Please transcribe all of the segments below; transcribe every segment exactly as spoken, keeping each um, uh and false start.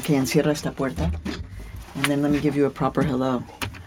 Okay, encierra esta puerta. And then let me give you a proper hello.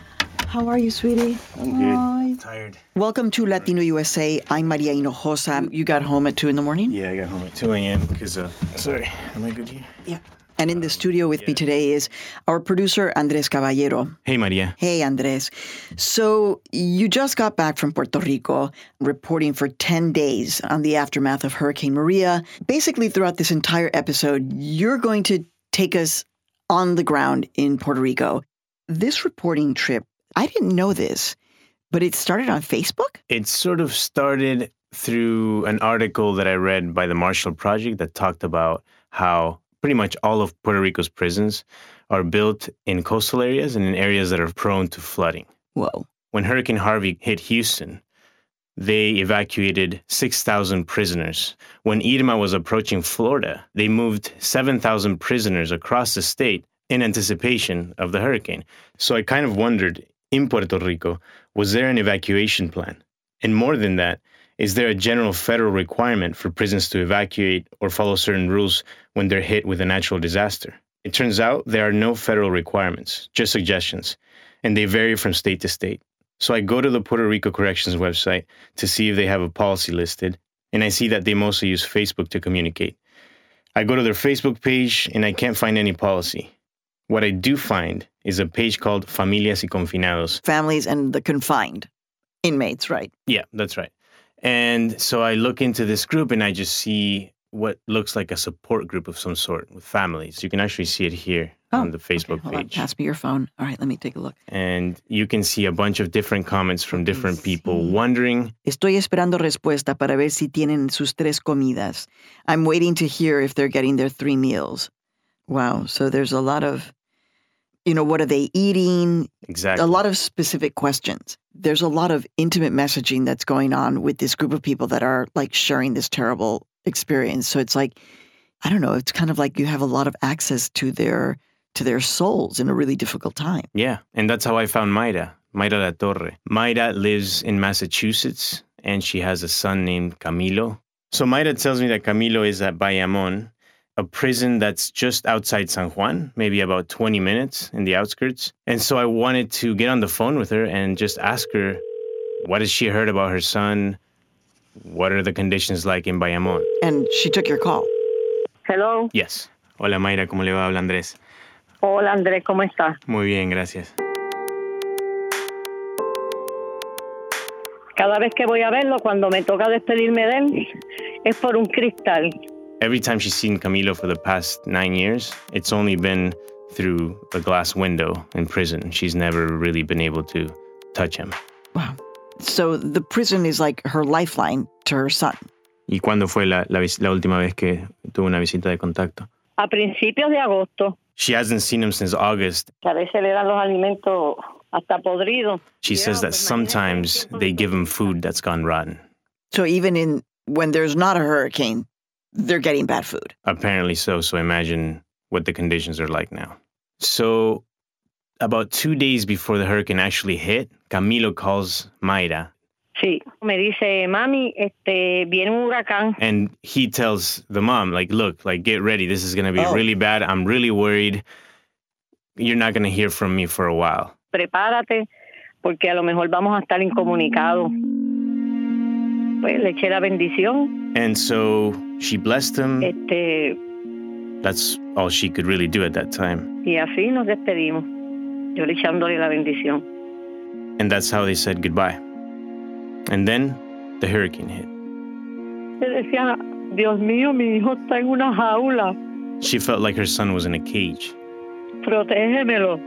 How are you, sweetie? I'm good. Hi. Tired. Welcome to Latino U S A. I'm Maria Hinojosa. You got home at two in the morning? Yeah, I got home at two a.m. because, uh, sorry, am I good here? Yeah. And in the studio with me today is our producer, Andres Caballero. Hey, Maria. Hey, Andres. So you just got back from Puerto Rico, reporting for ten days on the aftermath of Hurricane Maria. Basically, throughout this entire episode, you're going to take us on the ground in Puerto Rico. This reporting trip, I didn't know this, but it started on Facebook? It sort of started through an article that I read by the Marshall Project that talked about how pretty much all of Puerto Rico's prisons are built in coastal areas and in areas that are prone to flooding. Whoa. When Hurricane Harvey hit Houston, they evacuated six thousand prisoners. When Irma was approaching Florida, they moved seven thousand prisoners across the state in anticipation of the hurricane. So I kind of wondered, in Puerto Rico, was there an evacuation plan? And more than that, is there a general federal requirement for prisons to evacuate or follow certain rules when they're hit with a natural disaster? It turns out there are no federal requirements, just suggestions, and they vary from state to state. So I go to the Puerto Rico Corrections website to see if they have a policy listed, and I see that they mostly use Facebook to communicate. I go to their Facebook page, and I can't find any policy. What I do find is a page called Familias y Confinados. Families and the confined inmates, right? Yeah, that's right. And so I look into this group and I just see what looks like a support group of some sort with families. You can actually see it here oh, on the Facebook okay, hold page. On. Pass me your phone. All right, let me take a look. And you can see a bunch of different comments from different people wondering. Estoy esperando respuesta para ver si tienen sus tres comidas. I'm waiting to hear if they're getting their three meals. Wow. So there's a lot of, you know, what are they eating? Exactly. A lot of specific questions. There's a lot of intimate messaging that's going on with this group of people that are like sharing this terrible experience. So it's like, I don't know, it's kind of like you have a lot of access to their to their souls in a really difficult time. Yeah, and that's how I found Mayra, Mayra La Torre. Mayra lives in Massachusetts, and she has a son named Camilo. So Mayra tells me that Camilo is at Bayamón, a prison that's just outside San Juan, maybe about twenty minutes in the outskirts. And so I wanted to get on the phone with her and just ask her, what has she heard about her son? What are the conditions like in Bayamón? And she took your call. Hello. Yes. Hola, Mayra. ¿Cómo le va? Habla Andrés. Hola, Andrés. ¿Cómo estás? Muy bien, gracias. Cada vez que voy a verlo, cuando me toca despedirme de él, es por un cristal. Every time she's seen Camilo for the past nine years, it's only been through a glass window in prison. She's never really been able to touch him. Wow. So the prison is like her lifeline to her son. ¿Y cuándo fue la, la, la última vez que tuvo una visita de contacto? A principios de agosto. She hasn't seen him since August. A veces le dan los alimentos hasta podridos. She says that sometimes they give him food that's gone rotten. So even in when there's not a hurricane, they're getting bad food. Apparently so. So imagine what the conditions are like now. So about two days before the hurricane actually hit, Camilo calls Mayra. Sí, me dice, mami, este, viene un huracán. And he tells the mom, like, look, like, get ready. This is going to be oh. really bad. I'm really worried. You're not going to hear from me for a while. Prepárate, porque a lo mejor vamos a estar incomunicados. Pues le eché la bendición. And so she blessed him. Este, That's all she could really do at that time. Y así nos despedimos. Yo le echándole la bendición. And that's how they said goodbye. And then the hurricane hit. Le decía, Dios mío, mi hijo está en una jaula. She felt like her son was in a cage. Protégemelo.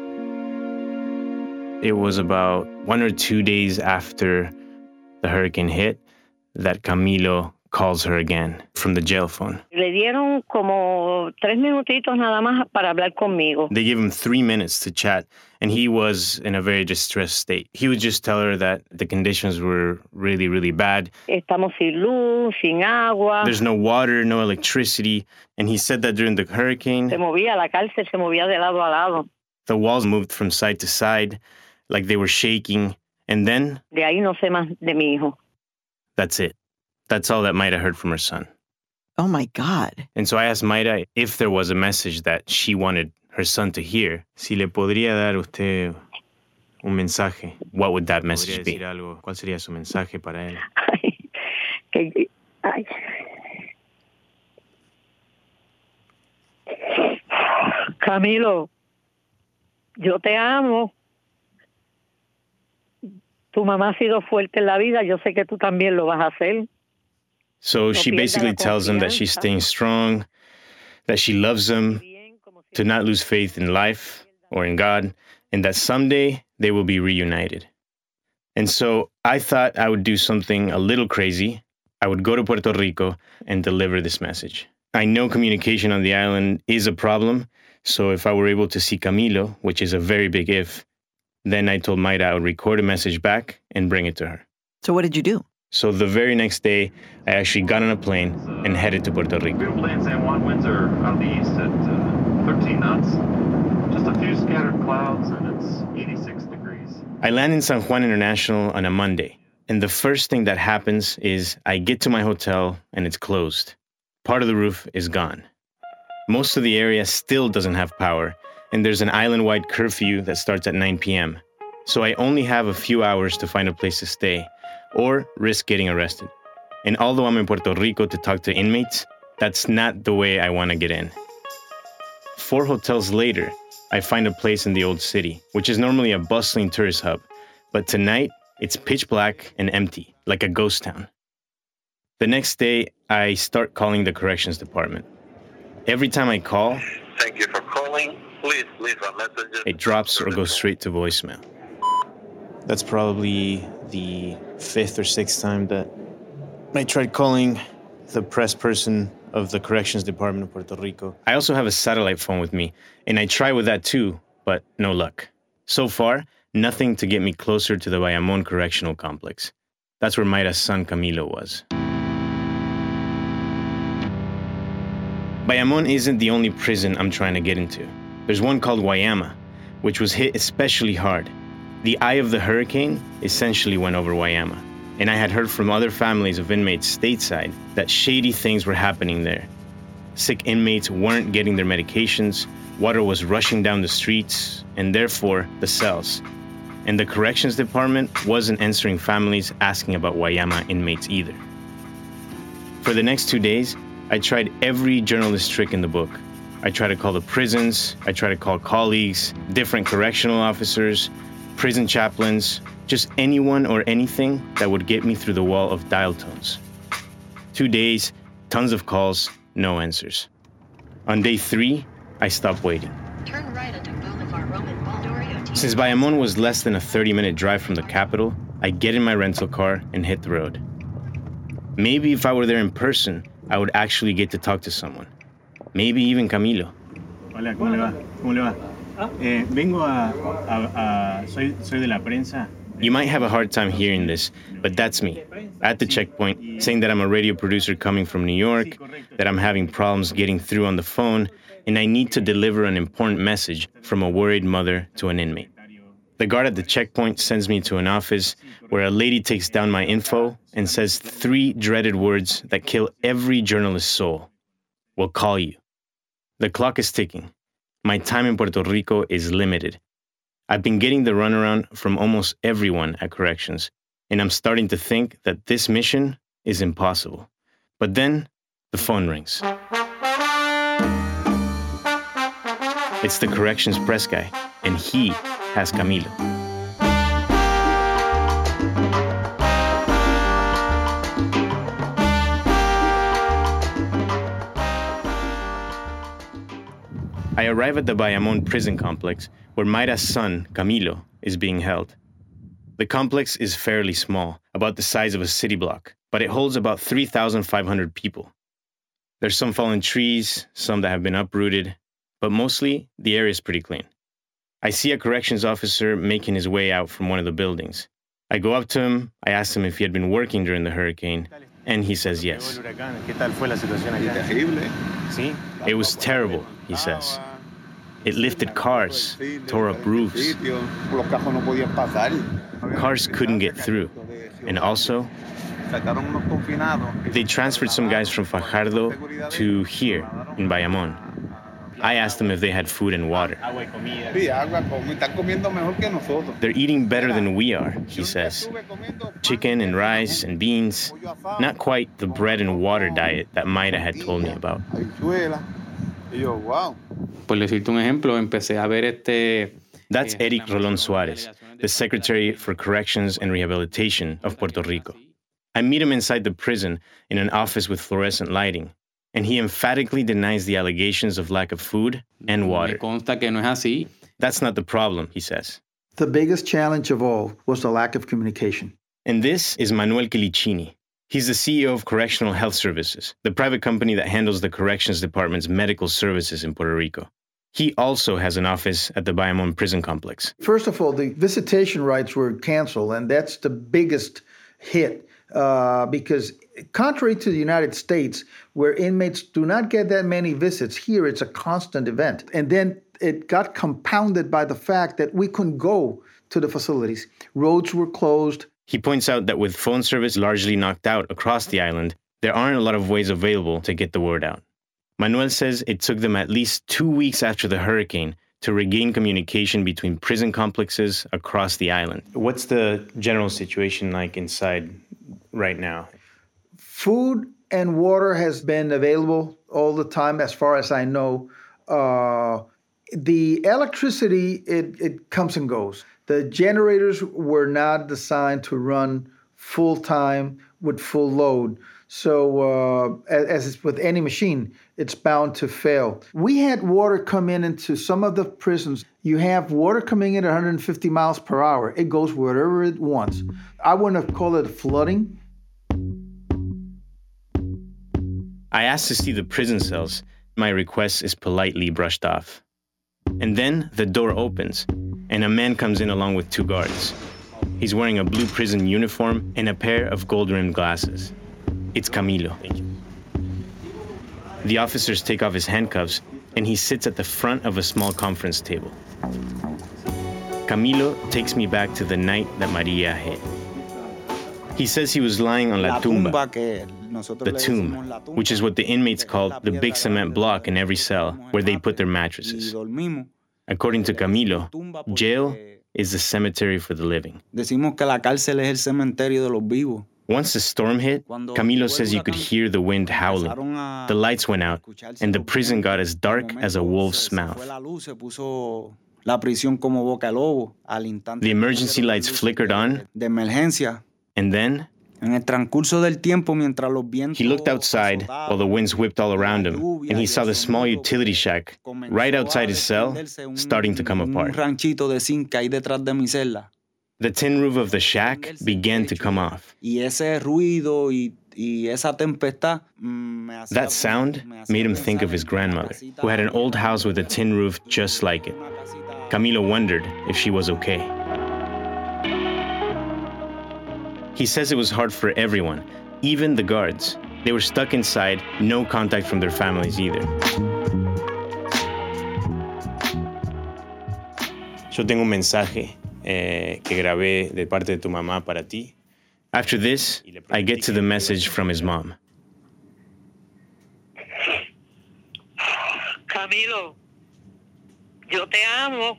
It was about one or two days after the hurricane hit that Camilo calls her again from the jail phone. Le dieron como tres minutitos nada más para hablar conmigo. They gave him three minutes to chat, and he was in a very distressed state. He would just tell her that the conditions were really, really bad. Estamos sin luz, sin agua. There's no water, no electricity. And he said that during the hurricane, Se movía, la cárcel se movía de lado a lado. the walls moved from side to side, like they were shaking. And then, De ahí no sé más de mi hijo. that's it. That's all that Mayra heard from her son. Oh, my God. And so I asked Mayra if there was a message that she wanted her son to hear. Si le podría dar usted un mensaje, what would that message be? Algo? ¿Cuál sería su mensaje para él? Ay, que, ay. Camilo, yo te amo. Tu mamá ha sido fuerte en la vida. Yo sé que tú también lo vas a hacer. So she basically tells him that she's staying strong, that she loves him, to not lose faith in life or in God, and that someday they will be reunited. And so I thought I would do something a little crazy. I would go to Puerto Rico and deliver this message. I know communication on the island is a problem, so if I were able to see Camilo, which is a very big if, then I told Mayra I would record a message back and bring it to her. So what did you do? So the very next day, I actually got on a plane and headed to Puerto Rico. Beautiful day in San Juan. Winds are out of the east at uh, thirteen knots. Just a few scattered clouds, and it's eighty-six degrees. I land in San Juan International on a Monday, and the first thing that happens is I get to my hotel and it's closed. Part of the roof is gone. Most of the area still doesn't have power, and there's an island-wide curfew that starts at nine p.m. So I only have a few hours to find a place to stay, or risk getting arrested. And although I'm in Puerto Rico to talk to inmates, that's not the way I want to get in. Four hotels later, I find a place in the old city, which is normally a bustling tourist hub. But tonight, it's pitch black and empty, like a ghost town. The next day, I start calling the corrections department. Every time I call, thank you for calling. Please leave a message. It drops or goes straight to voicemail. That's probably the fifth or sixth time that I tried calling the press person of the corrections department of Puerto Rico. I also have a satellite phone with me, and I try with that too, but no luck. So far, nothing to get me closer to the Bayamón Correctional Complex. That's where Mayra's son Camilo was. Bayamón isn't the only prison I'm trying to get into. There's one called Guayama, which was hit especially hard. The eye of the hurricane essentially went over Guayama, and I had heard from other families of inmates stateside that shady things were happening there. Sick inmates weren't getting their medications, water was rushing down the streets, and therefore the cells. And the corrections department wasn't answering families asking about Guayama inmates either. For the next two days, I tried every journalist trick in the book. I tried to call the prisons, I tried to call colleagues, different correctional officers, prison chaplains, just anyone or anything that would get me through the wall of dial tones. Two days, tons of calls, no answers. On day three, I stopped waiting. Turn right onto Boulevard Roman Ball. Since Bayamón was less than a thirty-minute drive from the capital, I get in my rental car and hit the road. Maybe if I were there in person, I would actually get to talk to someone. Maybe even Camilo. Hola, ¿cómo le va? ¿Cómo le va? Eh, vengo a, a, a soy, soy de la prensa. You might have a hard time hearing this, but that's me. At the checkpoint, saying that I'm a radio producer coming from New York, that I'm having problems getting through on the phone, and I need to deliver an important message from a worried mother to an inmate. The guard at the checkpoint sends me to an office where a lady takes down my info and says three dreaded words that kill every journalist's soul. We'll call you. The clock is ticking. My time in Puerto Rico is limited. I've been getting the runaround from almost everyone at corrections, and I'm starting to think that this mission is impossible. But then, the phone rings. It's the corrections press guy, and he has Camilo. I arrive at the Bayamón prison complex where Mayra's son, Camilo, is being held. The complex is fairly small, about the size of a city block, but it holds about three thousand five hundred people. There's some fallen trees, some that have been uprooted, but mostly the area is pretty clean. I see a corrections officer making his way out from one of the buildings. I go up to him, I ask him if he had been working during the hurricane, and he says yes. It was terrible, he says. It lifted cars, tore up roofs. Cars couldn't get through. And also, They transferred some guys from Fajardo to here, in Bayamón. I asked them if they had food and water. They're eating better than we are, he says. Chicken and rice and beans. Not quite the bread and water diet that Mayra had told me about. That's Eric Rolón Suárez, the Secretary for Corrections and Rehabilitation of Puerto Rico. I meet him inside the prison in an office with fluorescent lighting, and he emphatically denies the allegations of lack of food and water. That's not the problem, he says. The biggest challenge of all was the lack of communication. And this is Manuel Quilicini. He's the C E O of Correctional Health Services, the private company that handles the Corrections Department's medical services in Puerto Rico. He also has an office at the Bayamón prison complex. First of all, the visitation rights were canceled, and that's the biggest hit uh, because contrary to the United States, where inmates do not get that many visits, here it's a constant event. And then it got compounded by the fact that we couldn't go to the facilities. Roads were closed. He points out that with phone service largely knocked out across the island, there aren't a lot of ways available to get the word out. Manuel says it took them at least two weeks after the hurricane to regain communication between prison complexes across the island. What's the general situation like inside right now? Food and water has been available all the time, as far as I know. Uh, the electricity, it, it comes and goes. The generators were not designed to run full-time with full load. So uh, as is with any machine, it's bound to fail. We had water come in into some of the prisons. You have water coming in at one hundred fifty miles per hour. It goes wherever it wants. I wouldn't have called it flooding. I asked to see the prison cells. My request is politely brushed off. And then the door opens, and a man comes in along with two guards. He's wearing a blue prison uniform and a pair of gold-rimmed glasses. It's Camilo. The officers take off his handcuffs, and he sits at the front of a small conference table. Camilo takes me back to the night that Maria hit. He says he was lying on La Tumba, the tomb, which is what the inmates call the big cement block in every cell where they put their mattresses. According to Camilo, jail is the cemetery for the living. Once the storm hit, Camilo says you could hear the wind howling. The lights went out, and the prison got as dark as a wolf's mouth. The emergency lights flickered on, and then he looked outside while the winds whipped all around him, and he saw the small utility shack right outside his cell starting to come apart. The tin roof of the shack began to come off. That sound made him think of his grandmother, who had an old house with a tin roof just like it. Camilo wondered if she was okay. He says it was hard for everyone, even the guards. They were stuck inside, no contact from their families either. Yo tengo un mensaje eh, que grabé de parte de tu mamá para ti. After this, I get to the message from his mom. Camilo, yo te amo.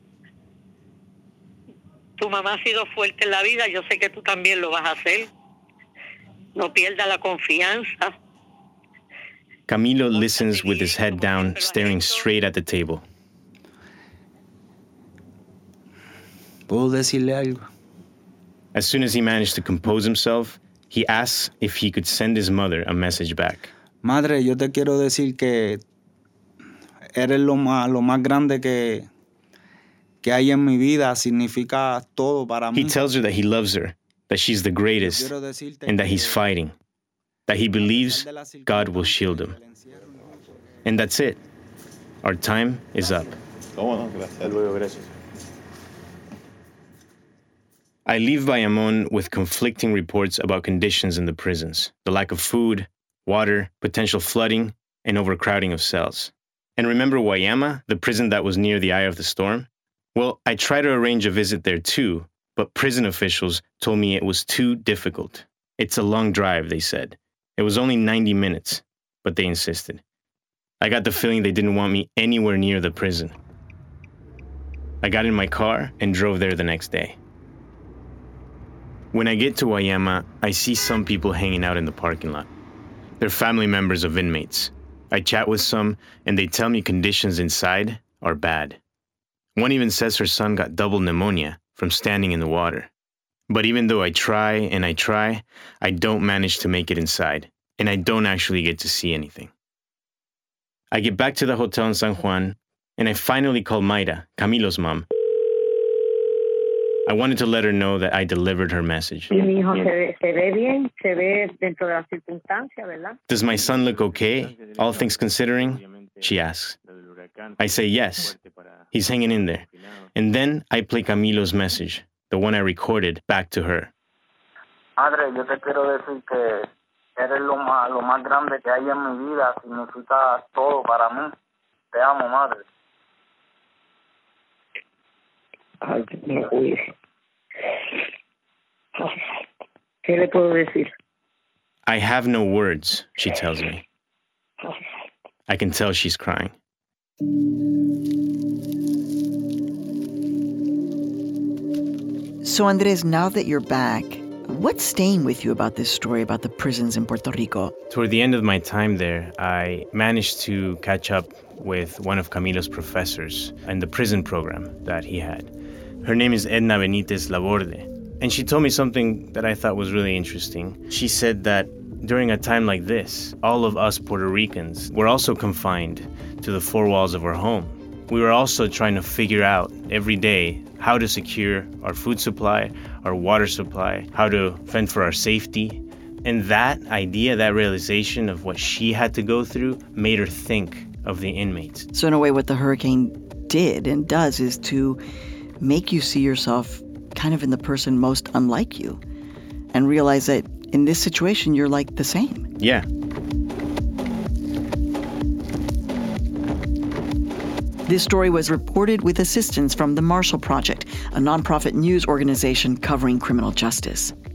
Tu mamá ha sido fuerte en la vida, yo sé que tú también lo vas a hacer. No pierdas la confianza. Camilo listens with his head down, staring straight at the table. ¿Puedo decirle algo? As soon as he managed to compose himself, he asks if he could send his mother a message back. Madre, yo te quiero decir que eres lo más, lo más grande que... que hay en mi vida, significa todo para mí. He tells her that he loves her, that she's the greatest, and that he's fighting, that he believes God will shield him. And that's it. Our time is up. I leave Bayamón with conflicting reports about conditions in the prisons, the lack of food, water, potential flooding, and overcrowding of cells. And remember Guayama, the prison that was near the eye of the storm? Well, I tried to arrange a visit there too, but prison officials told me it was too difficult. It's a long drive, they said. It was only ninety minutes, but they insisted. I got the feeling they didn't want me anywhere near the prison. I got in my car and drove there the next day. When I get to Guayama, I see some people hanging out in the parking lot. They're family members of inmates. I chat with some, and they tell me conditions inside are bad. One even says her son got double pneumonia from standing in the water. But even though I try and I try, I don't manage to make it inside, and I don't actually get to see anything. I get back to the hotel in San Juan, and I finally call Mayra, Camilo's mom. I wanted to let her know that I delivered her message. Does my son look okay, all things considering? She asks. I say yes. He's hanging in there. And then I play Camilo's message, the one I recorded, back to her. Madre, yo te quiero decir que eres lo más, lo más grande que hay en mi vida. Significa todo para mí. Te amo, madre. Ay, me voy. ¿Qué le puedo decir? I have no words, she tells me. I can tell she's crying. So, Andres, now that you're back, what's staying with you about this story about the prisons in Puerto Rico? Toward the end of my time there, I managed to catch up with one of Camilo's professors in the prison program that he had. Her name is Edna Benitez Laborde, and she told me something that I thought was really interesting. She said that during a time like this, all of us Puerto Ricans were also confined to the four walls of our home. We were also trying to figure out every day how to secure our food supply, our water supply, how to fend for our safety. And that idea, that realization of what she had to go through made her think of the inmates. So in a way, what the hurricane did and does is to make you see yourself kind of in the person most unlike you and realize that in this situation, you're like the same. Yeah. This story was reported with assistance from the Marshall Project, a nonprofit news organization covering criminal justice.